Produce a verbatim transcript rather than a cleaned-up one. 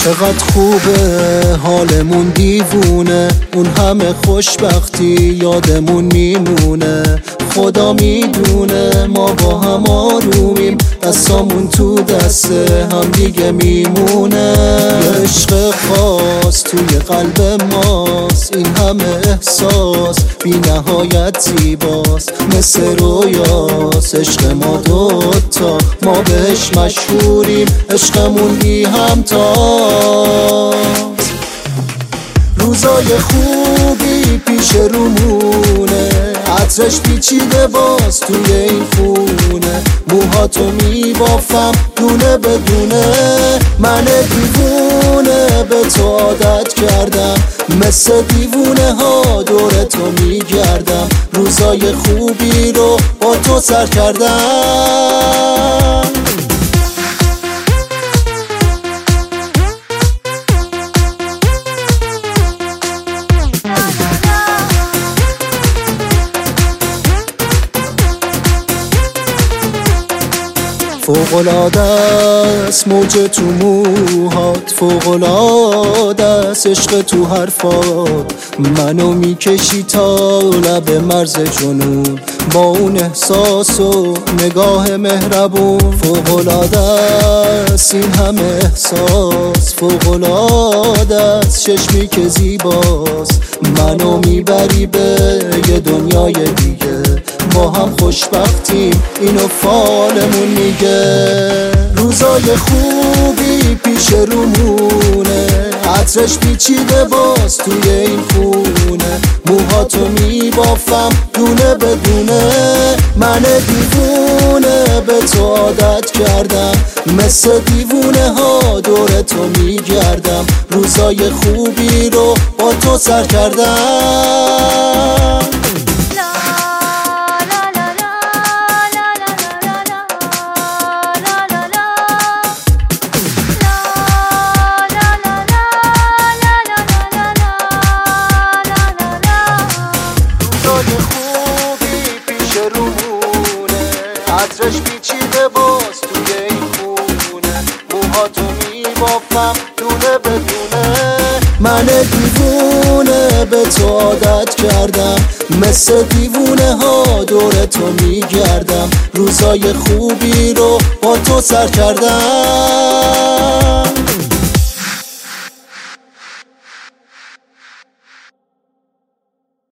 چقدر خوبه حالمون دیوونه، اون همه خوشبختی یادمون میمونه. خدا میدونه ما با هم آرومیم، دستامون تو دست هم دیگه میمونه. یه عشق خاص توی قلب ماست، این همه احساس بی نهایت زیباست، مثل رویاست عشق ما دوتا، ما بهش مشهوریم، عشقمون بی همتاست. روزای خوبی پیش رومونه، عطرش پیچیده باز توی این خونه. موهاتو میبافم دونه بدونه، من دیوونه به تو عادت کردم، مثل دیوونه ها دور تو میگردم. روزای خوبی رو با تو سر کردم. فوق‌العاده است موج تو موهات، فوق‌العاده است عشق تو حرفات، منو میکشی تا لب مرز جنون با اون احساس و نگاه مهربون. فوق‌العاده است این همه احساس، فوق‌العاده است چشمی که زیباست، منو میبری به یه دنیای دیگه. با هم خوشبختیم اینو فالمون میگه. روزای خوبی پیش رومونه، عطرش پیچیده باز توی این خونه. موهاتو میبافم دونه بدونه، من دیوونه به تو عادت کردم، مثل دیوونه ها دور تو میگردم. روزای خوبی رو با تو سر کردم. عطرش پیچیده باز توی این خونه. موهاتو میبافم دونه بدونه، من دیوونه به تو عادت کردم، مثل دیوونه ها دور تو میگردم. روزای خوبی رو با تو سر کردم.